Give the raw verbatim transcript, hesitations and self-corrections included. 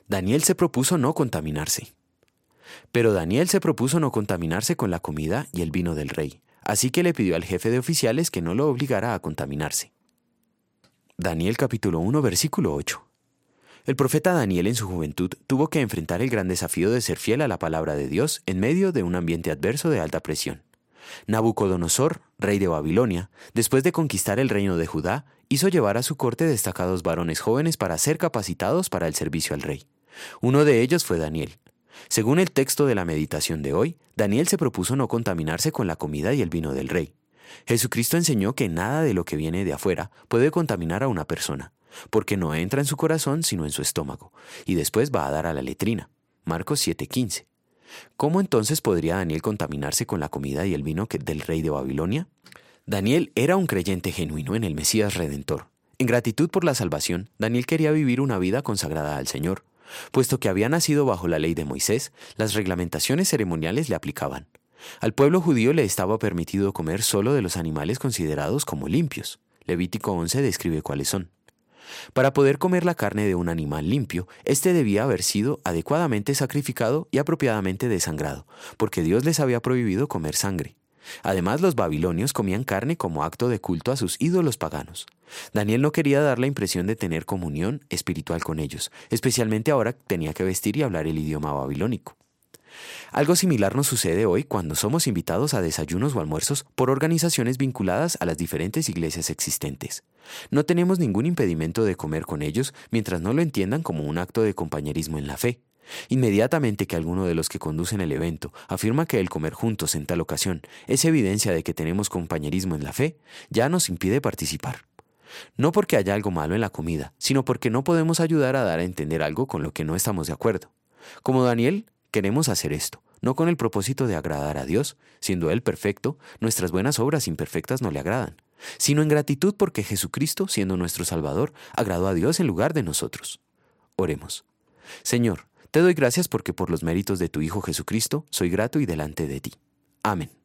Daniel se propuso no contaminarse. Pero Daniel se propuso no contaminarse con la comida y el vino del rey, así que le pidió al jefe de oficiales que no lo obligara a contaminarse. Daniel capítulo uno, versículo ocho. El profeta Daniel en su juventud tuvo que enfrentar el gran desafío de ser fiel a la palabra de Dios en medio de un ambiente adverso de alta presión. Nabucodonosor, rey de Babilonia, después de conquistar el reino de Judá, hizo llevar a su corte destacados varones jóvenes para ser capacitados para el servicio al rey. Uno de ellos fue Daniel. Según el texto de la meditación de hoy, Daniel se propuso no contaminarse con la comida y el vino del rey. Jesucristo enseñó que nada de lo que viene de afuera puede contaminar a una persona, porque no entra en su corazón sino en su estómago, y después va a dar a la letrina. Marcos siete quince. ¿Cómo entonces podría Daniel contaminarse con la comida y el vino del rey de Babilonia? Daniel era un creyente genuino en el Mesías Redentor. En gratitud por la salvación, Daniel quería vivir una vida consagrada al Señor. Puesto que había nacido bajo la ley de Moisés, las reglamentaciones ceremoniales le aplicaban. Al pueblo judío le estaba permitido comer solo de los animales considerados como limpios. Levítico once describe cuáles son. Para poder comer la carne de un animal limpio, éste debía haber sido adecuadamente sacrificado y apropiadamente desangrado, porque Dios les había prohibido comer sangre. Además, los babilonios comían carne como acto de culto a sus ídolos paganos. Daniel no quería dar la impresión de tener comunión espiritual con ellos, especialmente ahora que tenía que vestir y hablar el idioma babilónico. Algo similar nos sucede hoy cuando somos invitados a desayunos o almuerzos por organizaciones vinculadas a las diferentes iglesias existentes. No tenemos ningún impedimento de comer con ellos mientras no lo entiendan como un acto de compañerismo en la fe. Inmediatamente que alguno de los que conducen el evento afirma que el comer juntos en tal ocasión es evidencia de que tenemos compañerismo en la fe, ya nos impide participar. No porque haya algo malo en la comida, sino porque no podemos ayudar a dar a entender algo con lo que no estamos de acuerdo. Como Daniel, queremos hacer esto, no con el propósito de agradar a Dios, siendo Él perfecto, nuestras buenas obras imperfectas no le agradan, sino en gratitud porque Jesucristo, siendo nuestro Salvador, agradó a Dios en lugar de nosotros. Oremos. Señor, te doy gracias porque por los méritos de tu Hijo Jesucristo soy grato y delante de ti. Amén.